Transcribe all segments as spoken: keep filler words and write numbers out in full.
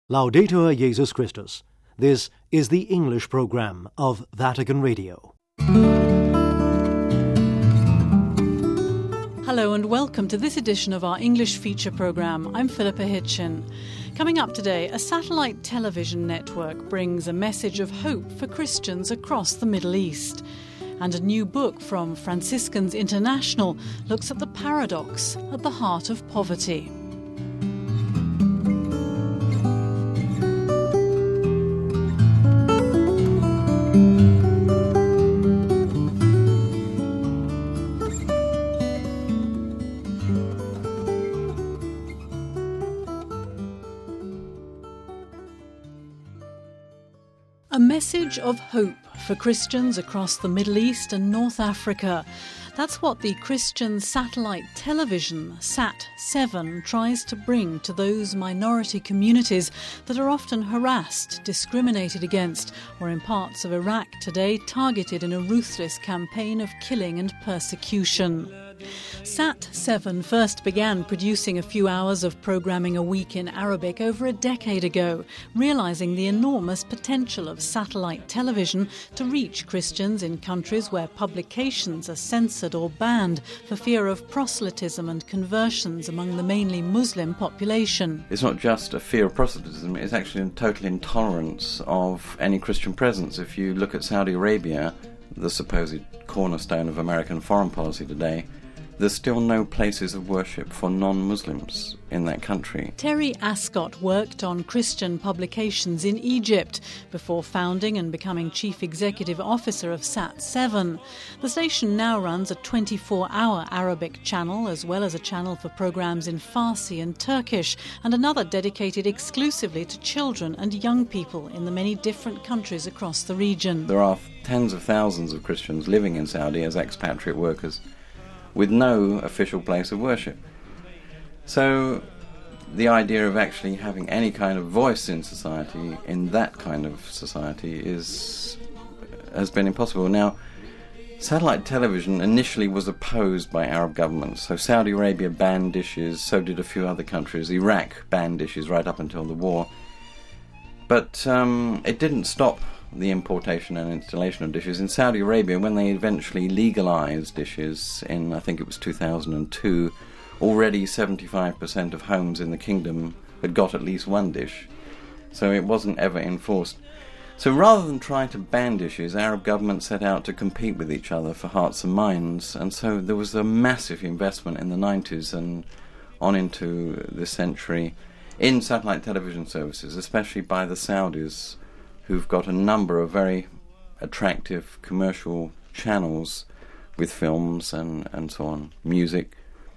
Laudetur Jesus Christus. This is the English program of Vatican Radio. Hello and welcome to this edition of our English feature program. I'm Philippa Hitchin. Coming up today, a satellite television network brings a message of hope for Christians across the Middle East. And a new book from Franciscans International looks at the paradox at the heart of poverty. A message of hope for Christians across the Middle East and North Africa. That's what the Christian satellite television, Sat seven, tries to bring to those minority communities that are often harassed, discriminated against, or in parts of Iraq today targeted in a ruthless campaign of killing and persecution. Sat seven first began producing a few hours of programming a week in Arabic over a decade ago, realising the enormous potential of satellite television to reach Christians in countries where publications are censored or banned for fear of proselytism and conversions among the mainly Muslim population. It's not just a fear of proselytism, it's actually a total intolerance of any Christian presence. If you look at Saudi Arabia, the supposed cornerstone of American foreign policy today, there's still no places of worship for non-Muslims in that country. Terry Ascott worked on Christian publications in Egypt before founding and becoming Chief Executive Officer of Sat seven. The station now runs a twenty-four hour Arabic channel, as well as a channel for programmes in Farsi and Turkish, and another dedicated exclusively to children and young people in the many different countries across the region. There are tens of thousands of Christians living in Saudi as expatriate workers, with no official place of worship. So the idea of actually having any kind of voice in society, in that kind of society, is has been impossible. Now, satellite television initially was opposed by Arab governments. So Saudi Arabia banned dishes, so did a few other countries. Iraq banned dishes right up until the war. But um, it didn't stop the importation and installation of dishes. In Saudi Arabia, when they eventually legalized dishes in, I think it was two thousand two, already seventy-five percent of homes in the kingdom had got at least one dish. So it wasn't ever enforced. So rather than trying to ban dishes, Arab governments set out to compete with each other for hearts and minds, and so there was a massive investment in the nineties and on into this century in satellite television services, especially by the Saudis, who've got a number of very attractive commercial channels with films and, and so on, music.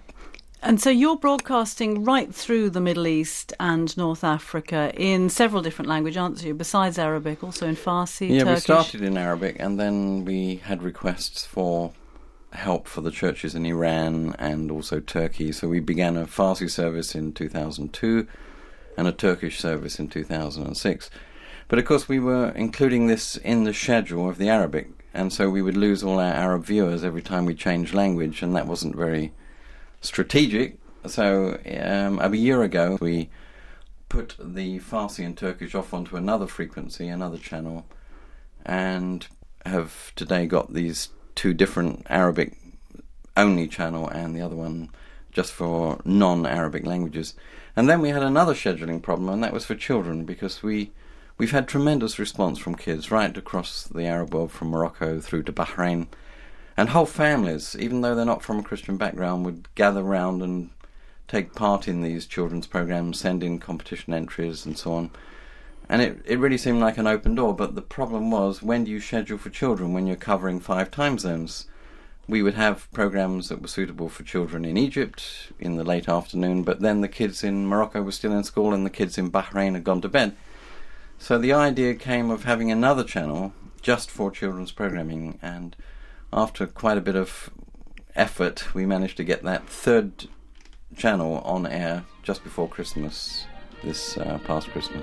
And so you're broadcasting right through the Middle East and North Africa in several different languages, aren't you? Besides Arabic, also in Farsi, yeah, Turkish? Yeah, we started in Arabic, and then we had requests for help for the churches in Iran and also Turkey. So we began a Farsi service in two thousand two and a Turkish service in two thousand six. But of course we were including this in the schedule of the Arabic, and so we would lose all our Arab viewers every time we changed language, and that wasn't very strategic. So um, a year ago we put the Farsi and Turkish off onto another frequency, another channel, and have today got these two different Arabic only channel and the other one just for non-Arabic languages. And then we had another scheduling problem, and that was for children, because we We've had tremendous response from kids right across the Arab world, from Morocco through to Bahrain. And whole families, even though they're not from a Christian background, would gather round and take part in these children's programs, send in competition entries and so on. And it, it really seemed like an open door, but the problem was, when do you schedule for children when you're covering five time zones? We would have programs that were suitable for children in Egypt in the late afternoon, but then the kids in Morocco were still in school and the kids in Bahrain had gone to bed. So the idea came of having another channel just for children's programming, and after quite a bit of effort we managed to get that third channel on air just before Christmas, this uh, past Christmas.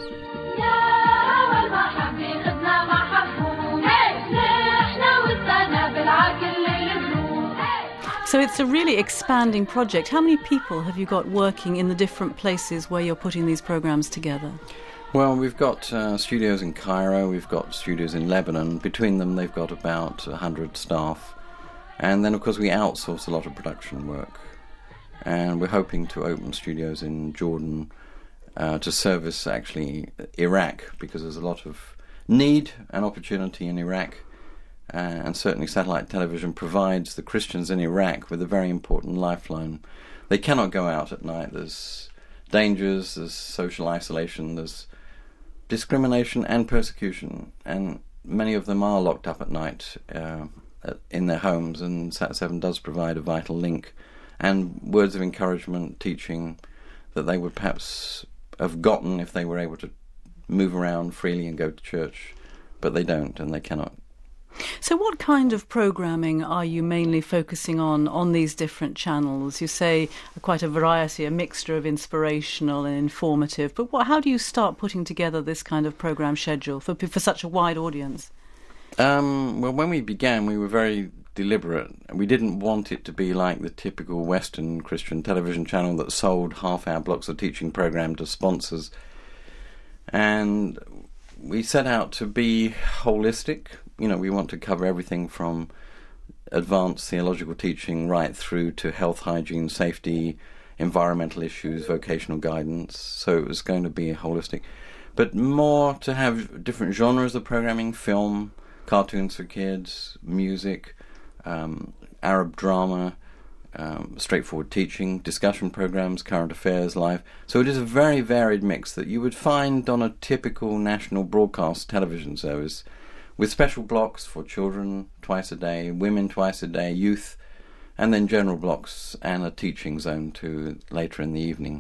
So it's a really expanding project. How many people have you got working in the different places where you're putting these programs together? Well, we've got uh, studios in Cairo, we've got studios in Lebanon. Between them, they've got about one hundred staff. And then, of course, we outsource a lot of production work. And we're hoping to open studios in Jordan uh, to service, actually, Iraq, because there's a lot of need and opportunity in Iraq. Uh, and certainly satellite television provides the Christians in Iraq with a very important lifeline. They cannot go out at night. There's dangers, there's social isolation, there's discrimination and persecution, and many of them are locked up at night uh, in their homes, and Sat seven does provide a vital link and words of encouragement, teaching that they would perhaps have gotten if they were able to move around freely and go to church, but they don't and they cannot. So what kind of programming are you mainly focusing on on these different channels? You say quite a variety, a mixture of inspirational and informative, but what, how do you start putting together this kind of program schedule for for such a wide audience? Um, well, when we began, we were very deliberate. We didn't want it to be like the typical Western Christian television channel that sold half-hour blocks of teaching program to sponsors. And we set out to be holistic. You know, we want to cover everything from advanced theological teaching right through to health, hygiene, safety, environmental issues, vocational guidance. So it was going to be holistic. But more to have different genres of programming: film, cartoons for kids, music, um, Arab drama, um, straightforward teaching, discussion programs, current affairs, live. So it is a very varied mix that you would find on a typical national broadcast television service, with special blocks for children twice a day, women twice a day, youth, and then general blocks and a teaching zone too later in the evening.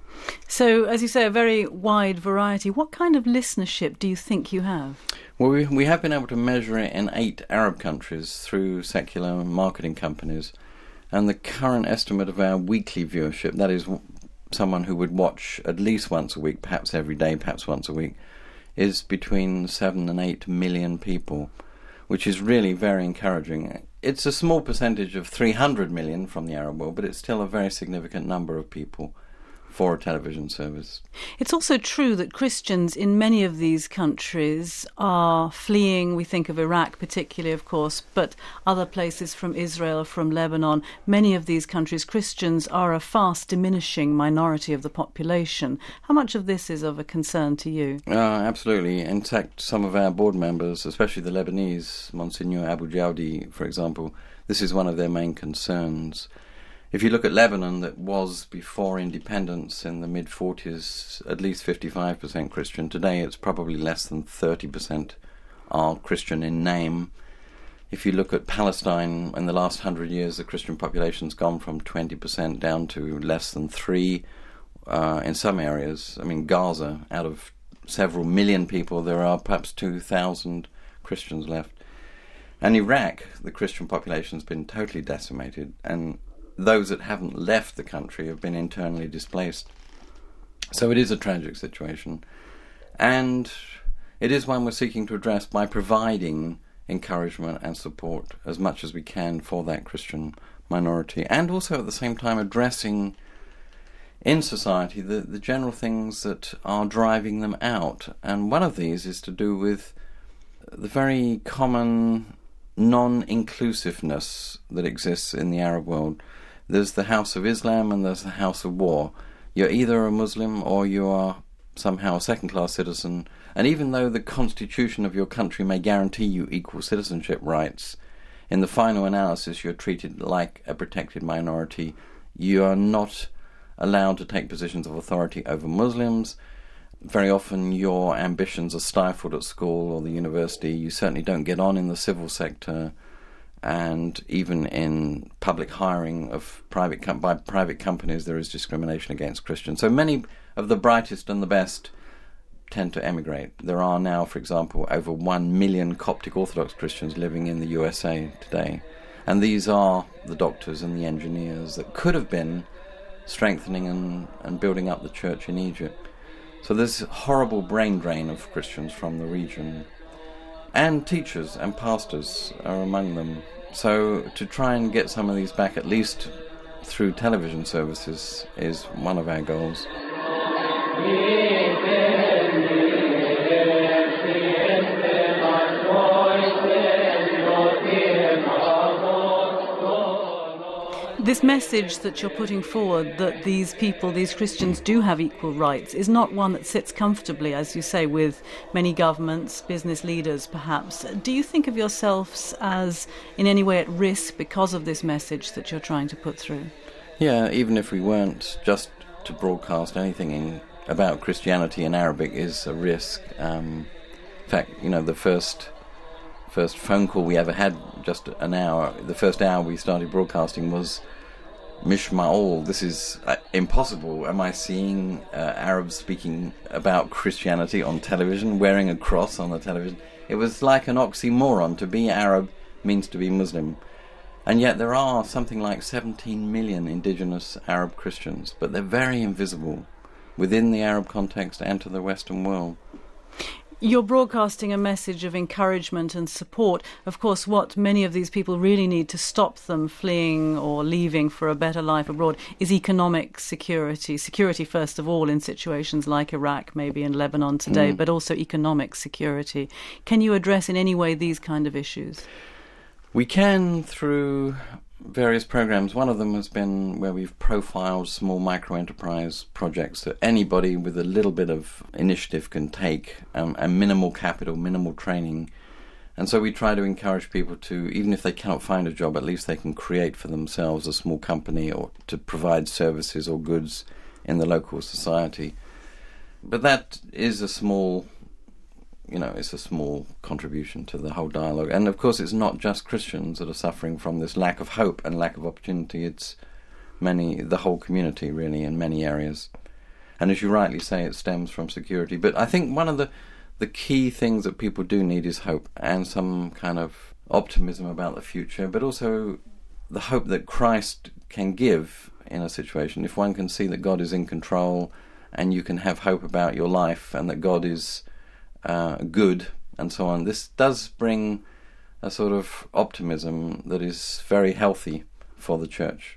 So, as you say, a very wide variety. What kind of listenership do you think you have? Well, we, we have been able to measure it in eight Arab countries through secular marketing companies, and the current estimate of our weekly viewership, that is someone who would watch at least once a week, perhaps every day, perhaps once a week, is between seven and eight million people, which is really very encouraging. It's a small percentage of three hundred million from the Arab world, but it's still a very significant number of people for a television service. It's also true that Christians in many of these countries are fleeing. We think of Iraq particularly, of course, but other places from Israel, from Lebanon. Many of these countries, Christians are a fast diminishing minority of the population. How much of this is of a concern to you? Uh, absolutely. In fact, some of our board members, especially the Lebanese, Monsignor Abu Jaudi, for example, this is one of their main concerns. If you look at Lebanon, that was before independence in the mid-forties at least fifty-five percent Christian. Today it's probably less than thirty percent are Christian in name. If you look at Palestine, in the last hundred years the Christian population's gone from twenty percent down to less than three uh, in some areas. I mean, Gaza, out of several million people, there are perhaps two thousand Christians left. And Iraq, the Christian population's been totally decimated, and those that haven't left the country have been internally displaced. So it is a tragic situation. And it is one we're seeking to address by providing encouragement and support as much as we can for that Christian minority, and also at the same time addressing in society the, the general things that are driving them out. And one of these is to do with the very common non-inclusiveness that exists in the Arab world. There's the House of Islam and there's the House of War. You're either a Muslim or you are somehow a second-class citizen, and even though the constitution of your country may guarantee you equal citizenship rights, in the final analysis you're treated like a protected minority. You are not allowed to take positions of authority over Muslims. Very often your ambitions are stifled at school or the university. You certainly don't get on in the civil sector, and even in public hiring of private com- by private companies there is discrimination against Christians. So many of the brightest and the best tend to emigrate. There are now, for example, over one million Coptic Orthodox Christians living in the U S A today. And these are the doctors and the engineers that could have been strengthening and, and building up the church in Egypt. So there's a horrible brain drain of Christians from the region. And teachers and pastors are among them. So to try and get some of these back, at least through television services, is one of our goals. This message that you're putting forward, that these people, these Christians do have equal rights, is not one that sits comfortably, as you say, with many governments, business leaders perhaps. Do you think of yourselves as in any way at risk because of this message that you're trying to put through? Yeah, even if we weren't, just to broadcast anything in, about Christianity in Arabic is a risk. Um, in fact, you know, the first first phone call we ever had, just an hour, the first hour we started broadcasting was Mishma'ul. This is uh, impossible. Am I seeing uh, Arabs speaking about Christianity on television, wearing a cross on the television? It was like an oxymoron. To be Arab means to be Muslim. And yet there are something like seventeen million indigenous Arab Christians, but they're very invisible within the Arab context and to the Western world. You're broadcasting a message of encouragement and support. Of course, what many of these people really need to stop them fleeing or leaving for a better life abroad is economic security. Security, first of all, in situations like Iraq, maybe in Lebanon today, mm. but also economic security. Can you address in any way these kind of issues? We can through various programs. One of them has been where we've profiled small micro-enterprise projects that anybody with a little bit of initiative can take, um, and minimal capital, minimal training. And so we try to encourage people to, even if they cannot find a job, at least they can create for themselves a small company or to provide services or goods in the local society. But that is a small... You know, it's a small contribution to the whole dialogue. And of course, it's not just Christians that are suffering from this lack of hope and lack of opportunity. It's many, the whole community, really, in many areas. And as you rightly say, it stems from security. But I think one of the, the key things that people do need is hope and some kind of optimism about the future, but also the hope that Christ can give in a situation. If one can see that God is in control and you can have hope about your life and that God is... Uh, good and so on. This does bring a sort of optimism that is very healthy for the church.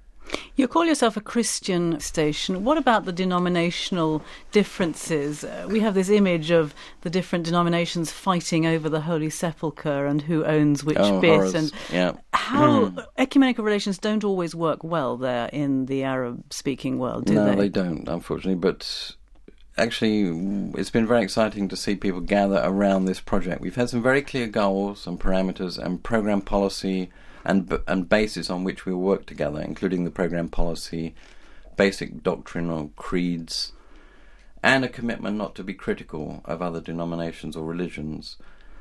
You call yourself a Christian station. What about the denominational differences? Uh, we have this image of the different denominations fighting over the Holy Sepulchre and who owns which oh, bit. Horrors. And yeah. how ecumenical relations don't always work well there in the Arab-speaking world, do no, they? No, they don't, unfortunately. But actually, it's been very exciting to see people gather around this project. We've had some very clear goals and parameters and program policy and and basis on which we'll work together, including the program policy, basic doctrinal creeds, and a commitment not to be critical of other denominations or religions.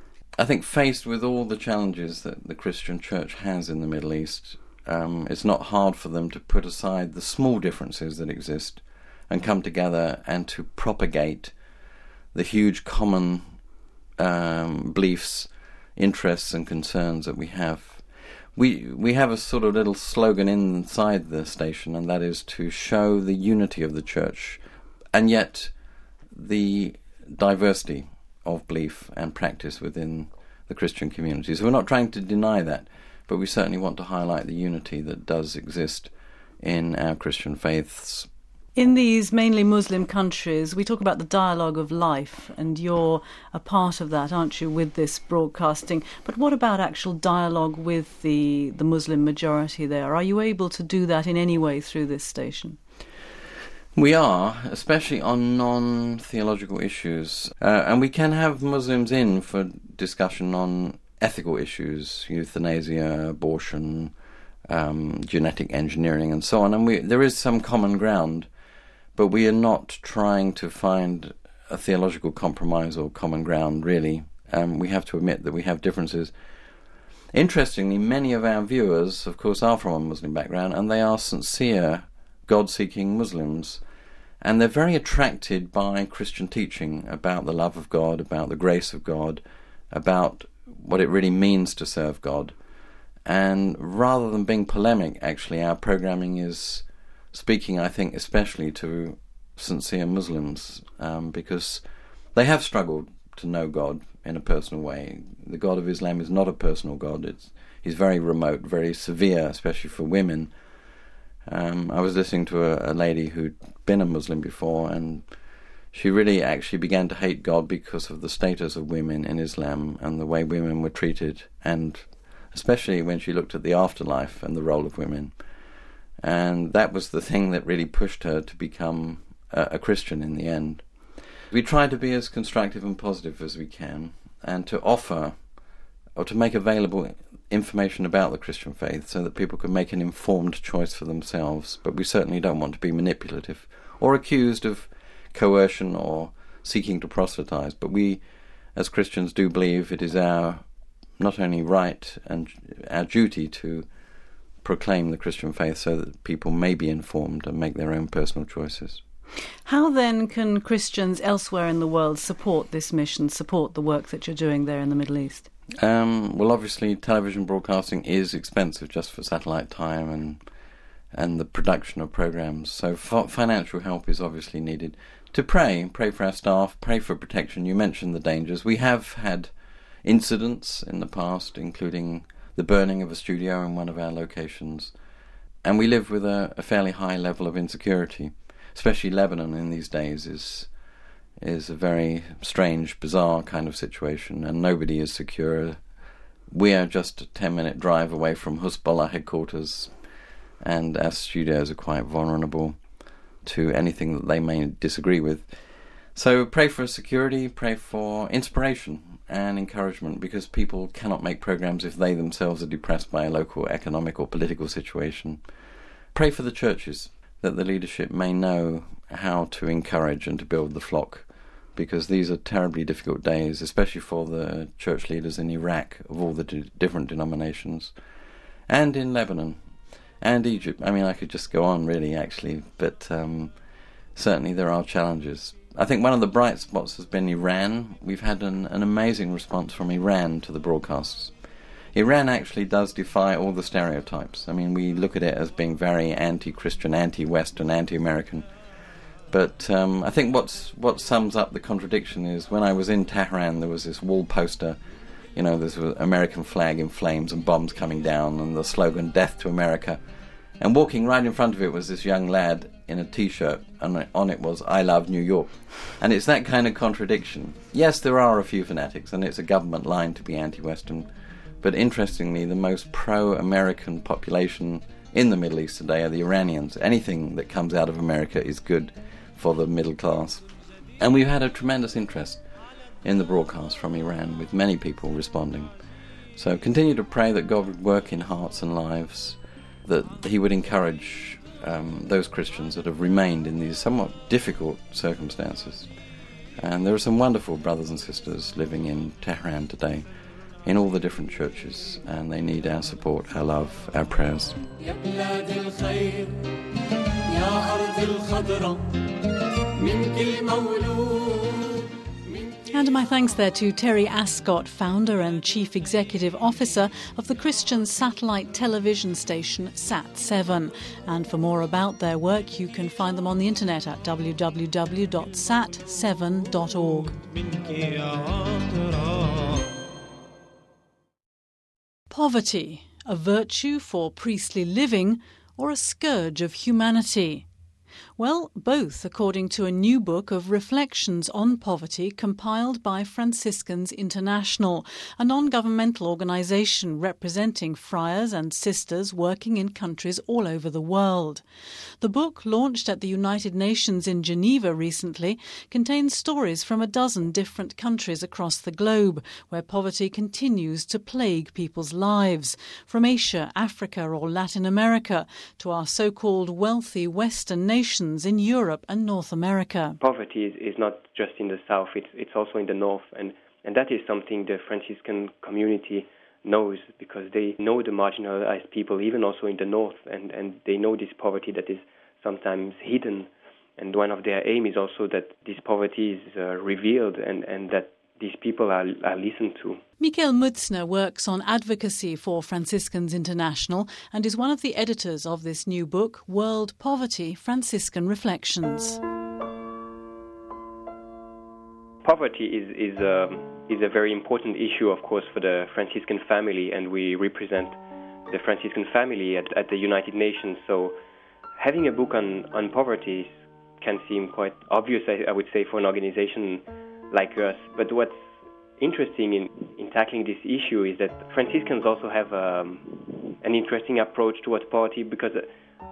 I think faced with all the challenges that the Christian church has in the Middle East, um, it's not hard for them to put aside the small differences that exist and come together and to propagate the huge common um, beliefs, interests and concerns that we have. We we have a sort of little slogan inside the station, and that is to show the unity of the church and yet the diversity of belief and practice within the Christian community. So we're not trying to deny that, but we certainly want to highlight the unity that does exist in our Christian faiths. In these mainly Muslim countries, we talk about the dialogue of life, and you're a part of that, aren't you, with this broadcasting? But what about actual dialogue with the, the Muslim majority there? Are you able to do that in any way through this station? We are, especially on non-theological issues. Uh, and we can have Muslims in for discussion on ethical issues, euthanasia, abortion, um, genetic engineering and so on. And we, there is some common ground. But we are not trying to find a theological compromise or common ground, really. Um, we have to admit that we have differences. Interestingly, many of our viewers, of course, are from a Muslim background, and they are sincere, God-seeking Muslims. And they're very attracted by Christian teaching about the love of God, about the grace of God, about what it really means to serve God. And rather than being polemic, actually, our programming is speaking, I think, especially to sincere Muslims, um, because they have struggled to know God in a personal way. The God of Islam is not a personal God. It's he's very remote, very severe, especially for women. Um, I was listening to a, a lady who'd been a Muslim before, and she really actually began to hate God because of the status of women in Islam and the way women were treated, and especially when she looked at the afterlife and the role of women. And that was the thing that really pushed her to become a, a Christian in the end. We try to be as constructive and positive as we can, and to offer or to make available information about the Christian faith so that people can make an informed choice for themselves. But we certainly don't want to be manipulative or accused of coercion or seeking to proselytize. But we, as Christians, do believe it is our not only right and our duty to proclaim the Christian faith so that people may be informed and make their own personal choices. How then can Christians elsewhere in the world support this mission, support the work that you're doing there in the Middle East? Um, well, obviously, television broadcasting is expensive just for satellite time and and the production of programs. So f- financial help is obviously needed. To pray, pray for our staff, pray for protection. You mentioned the dangers. We have had incidents in the past, including the burning of a studio in one of our locations. And we live with a, a fairly high level of insecurity. Especially Lebanon in these days is is a very strange, bizarre kind of situation, and nobody is secure. We are just a ten-minute drive away from Hezbollah headquarters, and our studios are quite vulnerable to anything that they may disagree with. So pray for security, pray for inspiration and encouragement, because people cannot make programs if they themselves are depressed by a local economic or political situation. Pray for the churches, that the leadership may know how to encourage and to build the flock, because these are terribly difficult days, especially for the church leaders in Iraq of all the d- different denominations, and in Lebanon, and Egypt. I mean, I could just go on, really, actually, but um, certainly there are challenges. I think one of the bright spots has been Iran. We've had an, an amazing response from Iran to the broadcasts. Iran actually does defy all the stereotypes. I mean, we look at it as being very anti-Christian, anti-Western, anti-American. But um, I think what's what sums up the contradiction is when I was in Tehran, there was this wall poster, you know, there's an American flag in flames and bombs coming down and the slogan, "Death to America." And walking right in front of it was this young lad in a T-shirt, and on it was, "I love New York." And it's that kind of contradiction. Yes, there are a few fanatics, and it's a government line to be anti-Western. But interestingly, the most pro-American population in the Middle East today are the Iranians. Anything that comes out of America is good for the middle class. And we've had a tremendous interest in the broadcast from Iran, with many people responding. So continue to pray that God would work in hearts and lives, that he would encourage um, those Christians that have remained in these somewhat difficult circumstances. And there are some wonderful brothers and sisters living in Tehran today, in all the different churches, and they need our support, our love, our prayers. And my thanks there to Terry Ascott, founder and chief executive officer of the Christian satellite television station Sat seven. And for more about their work, you can find them on the internet at w w w dot sat seven dot org. Poverty, a virtue for priestly living or a scourge of humanity? Well, both, according to a new book of reflections on poverty compiled by Franciscans International, a non-governmental organisation representing friars and sisters working in countries all over the world. The book, launched at the United Nations in Geneva recently, contains stories from a dozen different countries across the globe where poverty continues to plague people's lives, from Asia, Africa or Latin America to our so-called wealthy Western nations in Europe and North America. Poverty is, is not just in the south, it's, it's also in the north, and, and that is something the Franciscan community knows, because they know the marginalized people, even also in the north, and, and they know this poverty that is sometimes hidden. And one of their aim is also that this poverty is uh, revealed and, and that these people are, are listened to. Michael Mutzner works on advocacy for Franciscans International and is one of the editors of this new book, World Poverty, Franciscan Reflections. Poverty is is, um, is a very important issue, of course, for the Franciscan family, and we represent the Franciscan family at, at the United Nations. So having a book on, on poverty can seem quite obvious, I, I would say, for an organization like us. But what's interesting in, in tackling this issue is that Franciscans also have um, an interesting approach towards poverty, because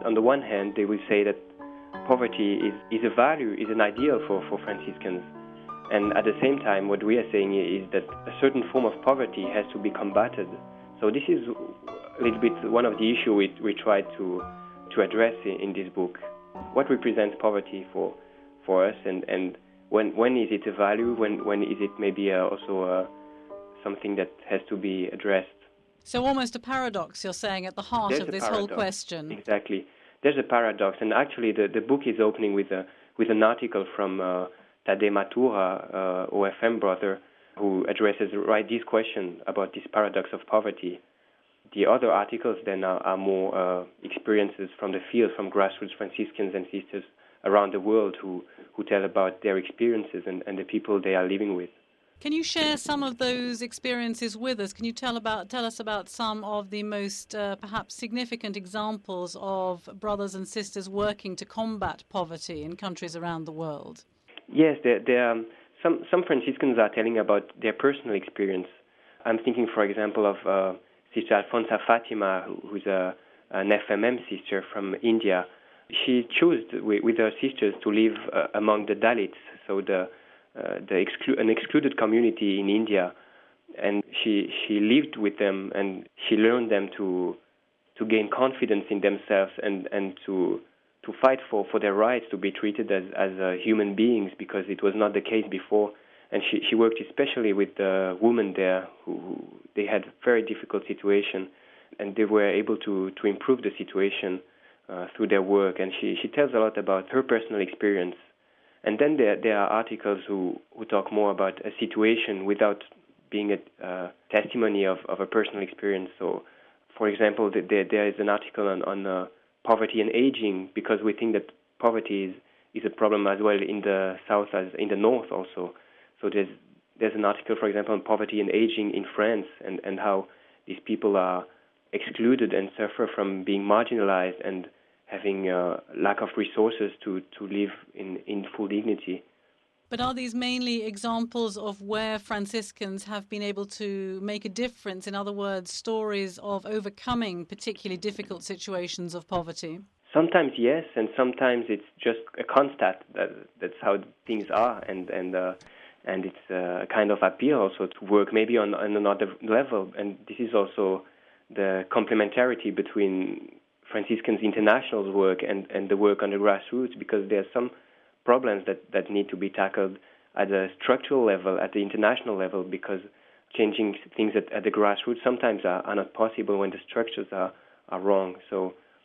on the one hand, they will say that poverty is, is a value, is an ideal for, for Franciscans. And at the same time, what we are saying is that a certain form of poverty has to be combated. So this is a little bit one of the issues we, we try to, to address in, in this book. What represents poverty for, for us, and, and when, when is it a value, when, when is it maybe uh, also uh, something that has to be addressed? So almost a paradox, you're saying, at the heart There's of a this paradox. whole question. Exactly. There's a paradox, and actually the, the book is opening with a with an article from uh, Tadej Matura, uh, O F M brother, who addresses right this question about this paradox of poverty. The other articles then are, are more uh, experiences from the field, from grassroots Franciscans and sisters around the world who, who tell about their experiences and, and the people they are living with. Can you share some of those experiences with us? Can you tell about tell us about some of the most uh, perhaps significant examples of brothers and sisters working to combat poverty in countries around the world? Yes, there, there, um, some some Franciscans are telling about their personal experience. I'm thinking, for example, of uh, Sister Alfonsa Fatima, who, who's a, an F M M sister from India. She chose with, with her sisters to live uh, among the Dalits, so the Uh, the exclu- an excluded community in India, and she she lived with them, and she learned them to to gain confidence in themselves and, and to to fight for, for their rights to be treated as as uh, human beings, because it was not the case before. And she, she worked especially with the women there who, who they had a very difficult situation, and they were able to, to improve the situation uh, through their work. And she, she tells a lot about her personal experience. And then there, there are articles who, who talk more about a situation without being a uh, testimony of, of a personal experience. So, for example, there, there is an article on, on uh, poverty and aging, because we think that poverty is, is a problem as well in the south as in the north also. So there's there's an article, for example, on poverty and aging in France, and, and how these people are excluded and suffer from being marginalized and having a uh, lack of resources to, to live in, in full dignity. But are these mainly examples of where Franciscans have been able to make a difference? In other words, stories of overcoming particularly difficult situations of poverty? Sometimes yes, and sometimes it's just a constat that that's how things are, and and uh, and it's a kind of appeal also to work maybe on, on another level. And this is also the complementarity between Franciscans International's work and, and the work on the grassroots, because there are some problems that, that need to be tackled at a structural level, at the international level, because changing things at, at the grassroots sometimes are, are not possible when the structures are, are wrong. So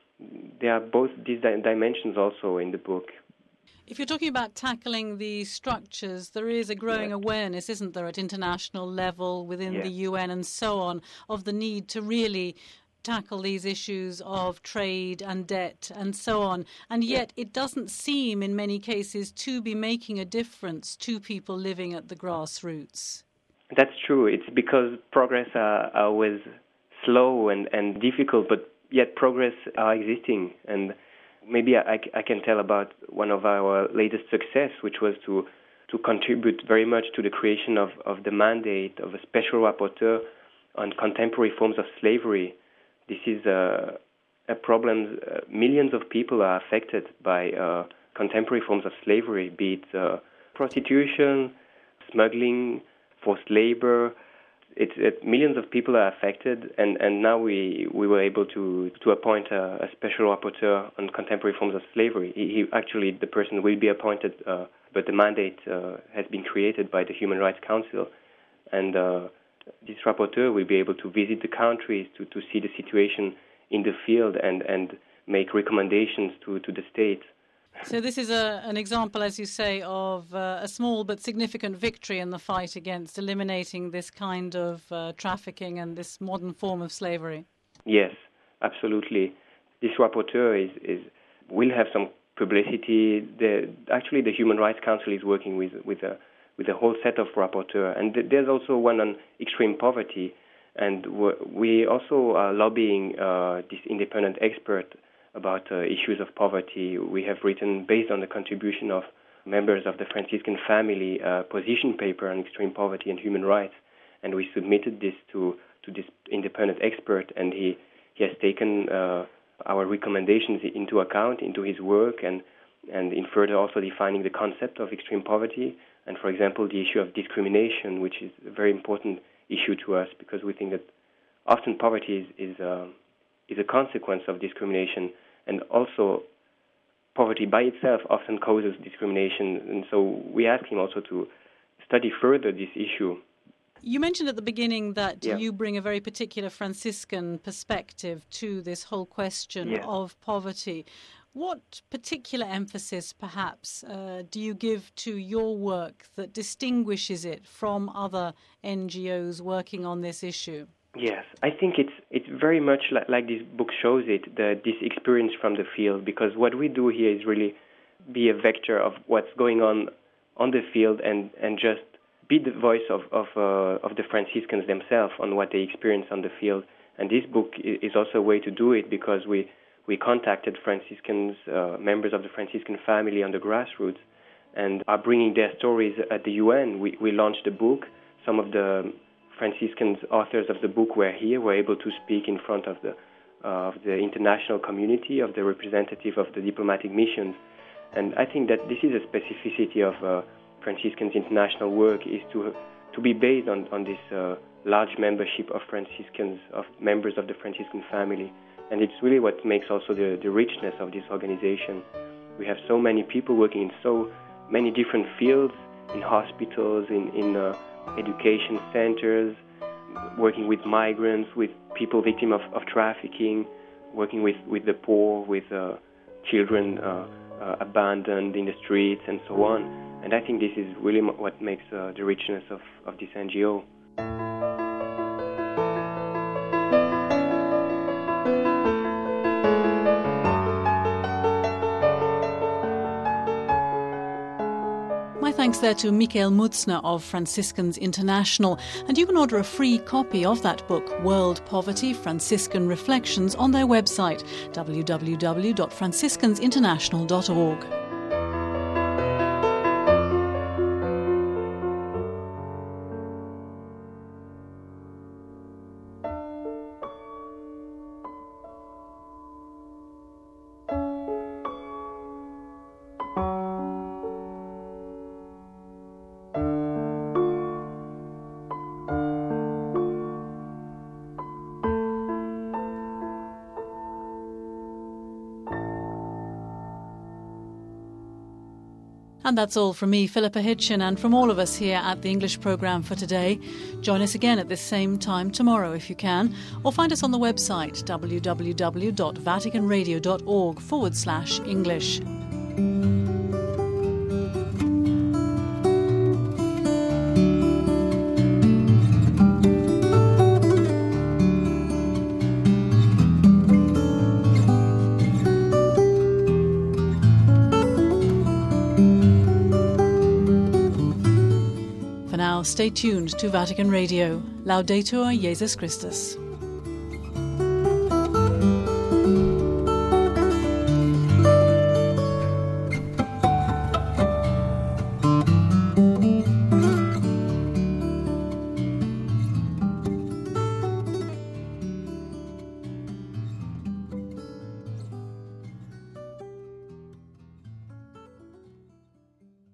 there are both these di- dimensions also in the book. If you're talking about tackling the structures, there is a growing yeah. awareness, isn't there, at international level, within yeah. the U N and so on, of the need to really tackle these issues of trade and debt and so on. And yet it doesn't seem in many cases to be making a difference to people living at the grassroots. That's true. It's because progress are, are always slow and, and difficult, but yet progress are existing. And maybe I, I can tell about one of our latest success, which was to, to contribute very much to the creation of, of the mandate of a special rapporteur on contemporary forms of slavery. This is a, a problem. Uh, millions of people are affected by uh, contemporary forms of slavery, be it uh, prostitution, smuggling, forced labor. It's, it, millions of people are affected, and, and now we, we were able to, to appoint a, a special rapporteur on contemporary forms of slavery. He, he actually, the person will be appointed, uh, but the mandate uh, has been created by the Human Rights Council, and uh, this rapporteur will be able to visit the countries to, to see the situation in the field and, and make recommendations to, to the state. So this is a, an example, as you say, of uh, a small but significant victory in the fight against eliminating this kind of uh, trafficking and this modern form of slavery. Yes, absolutely. This rapporteur is, is will have some publicity. The, actually, the Human Rights Council is working with, with a with a whole set of rapporteurs. And th- there's also one on extreme poverty. And w- we also are lobbying uh, this independent expert about uh, issues of poverty. We have written, based on the contribution of members of the Franciscan family, a position paper on extreme poverty and human rights. And we submitted this to, to this independent expert, and he, he has taken uh, our recommendations into account, into his work, and, and in further also defining the concept of extreme poverty. And, for example, the issue of discrimination, which is a very important issue to us, because we think that often poverty is is, uh, is a consequence of discrimination, and also poverty by itself often causes discrimination. And so we ask him also to study further this issue. You mentioned at the beginning that yeah. you bring a very particular Franciscan perspective to this whole question yeah. of poverty. What particular emphasis, perhaps, uh, do you give to your work that distinguishes it from other N G Os working on this issue? Yes, I think it's it's very much like, like this book shows it, the, this experience from the field, because what we do here is really be a vector of what's going on on the field and, and just be the voice of of, uh, of the Franciscans themselves on what they experience on the field. And this book is also a way to do it, because we We contacted Franciscans, uh, members of the Franciscan family on the grassroots, and are bringing their stories at the U N. We, we launched the book. Some of the Franciscans, authors of the book, were here, were able to speak in front of the uh, of the international community, of the representative of the diplomatic missions. And I think that this is a specificity of uh, Franciscans' international work, is to to be based on, on this uh, large membership of Franciscans, of members of the Franciscan family. And it's really what makes also the, the richness of this organization. We have so many people working in so many different fields, in hospitals, in, in uh, education centers, working with migrants, with people victims of, of trafficking, working with, with the poor, with uh, children uh, uh, abandoned in the streets, and so on. And I think this is really what makes uh, the richness of, of this N G O. Thanks there to Michael Mutzner of Franciscans International. And you can order a free copy of that book, World Poverty, Franciscan Reflections, on their website, w w w dot franciscans international dot org. And that's all from me, Philippa Hitchin, and from all of us here at the English programme for today. Join us again at this same time tomorrow if you can, or find us on the website w w w dot vatican radio dot org forward slash English. Stay tuned to Vatican Radio. Laudetur Jesus Christus.